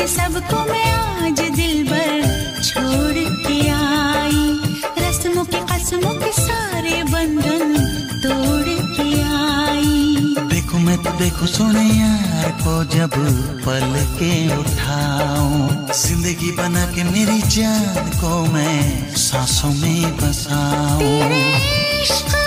सबको मैं आज दिल भर छोड़ के आई, रस्मों के कसमों के सारे बंधन तोड़ के आई। देखो मैं तो देखो सोने यार को जब पल के उठाऊं, जिंदगी बना के मेरी जान को मैं सांसों में बसाऊं। तेरे इश्क